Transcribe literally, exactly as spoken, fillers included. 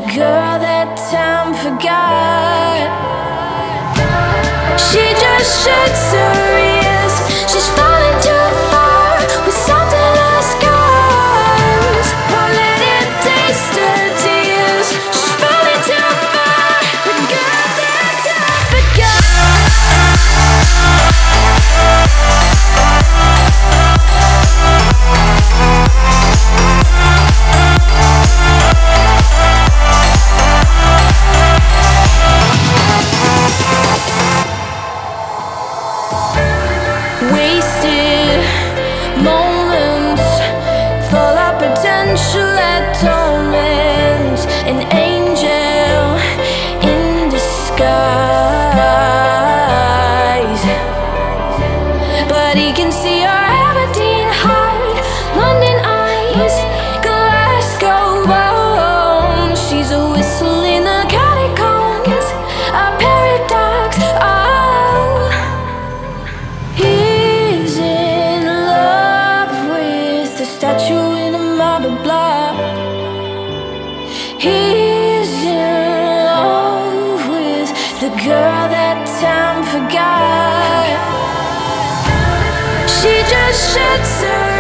girl that time forgot. She just shakes her ears. She's falling too far with salt in her scars. Won't let it taste her tears. She's falling too far. The girl that time forgot. Wasted moments, full of potential that torments. An angel in disguise, but he can see your Aberdeen heart, London eyes, Glasgow bones. She's a whistle in the catacombs, a paradox. Oh, he's in love with the statue in a marble block. He's in love with the girl that time forgot. She just shuts her